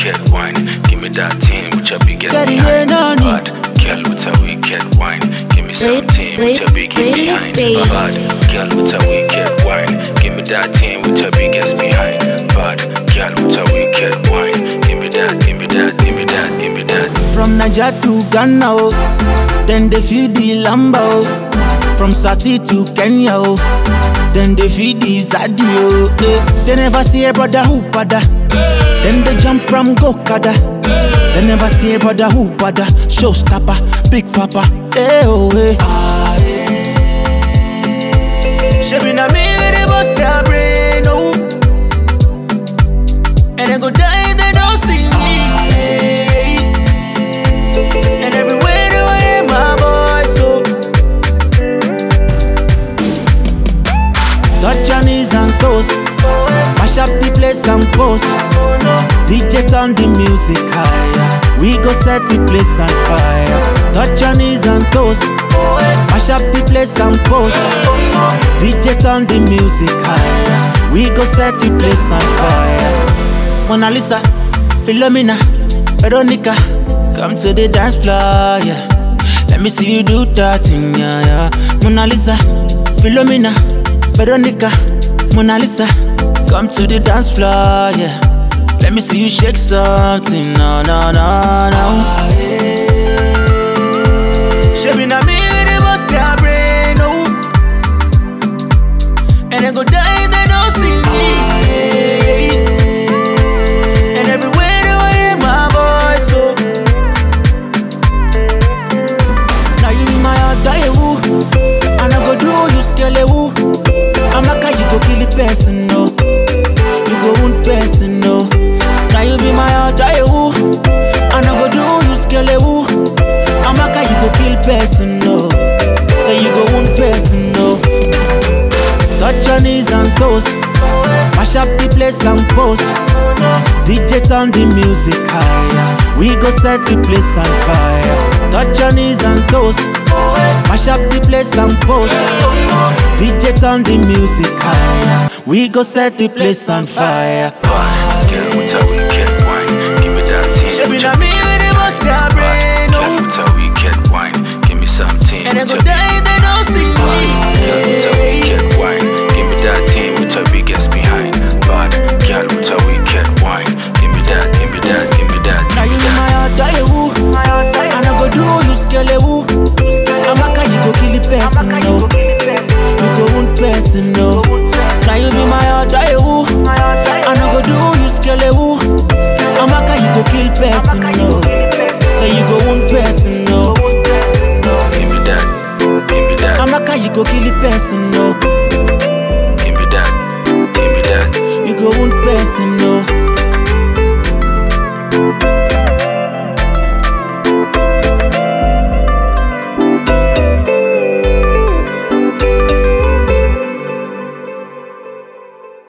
wicked wine. Give me that thing with your biggest behind. Bad girl with a wicked wine. Give me something with your biggest behind. Bad girl with a wicked wine. Give me that thing with your biggest behind. Bad girl with a wicked wine. Give me that, give me that, give me that, give me that. From Niger to Ghana, oh, then they feed the Lamba, oh. From Sati to Kenya, oh, then they feed the Zadi, oh. They never see a brother who pada. Then they jump from Gokada. They never see a brother who pada. Showstopper, Big Papa, eh oh eh. She be na me they bust their brain, oh. And they go die if they don't see me. And everywhere they want hear my voice, so touch your knees and toes. Mash up the place and post. DJ turn the music higher. We go set the place on fire. Touch your knees and toes. Mash up the place and post. DJ turn the music higher. We go set the place on fire. Mona Lisa, Philomena, Veronica, come to the dance floor, yeah. Let me see you do that thing, yeah, yeah. Mona Lisa, Philomena, Veronica, Mona Lisa, come to the dance floor, yeah. Let me see you shake something, no, no, no, no. She be na me they bust their brain, oh. And they go die if they don't see me. And everywhere they want hear my voice, oh. Now you be my die woo. And I go do you scale woo. I'm like you go kill the person, no. You go wound person, no. Now you be my die woo. And I go do you scale woo. I'm like you go kill person, no. So you go wound person, no. Touch your knees and toes. Mash up the place and post. DJ turn the music higher. We go set the place on fire. Touch your knees and toes. Mash up the place and post. DJ turn the music higher. We go set the place on fire. Bad girl with a wicked wine. Give me that thing. She be na me when they bust their brain, girl with a wicked wine. Give me something. And they go die if they don't see me. Girl with a wicked wine. Give me that thing with your biggest behind. Bad girl with a wicked wine. Give me that, give me that, give me that. Now you be my die woo. And I go do you scale woo. I'm like you go kill the person, no. You go wound person, no. Now you be my die woo. And I go do you scale woo. I'm like you go kill person, no. So you go wound person, no. Give me that, give me that. I'm like you go kill the person, no. Give me that, give me that. You go wound person, no.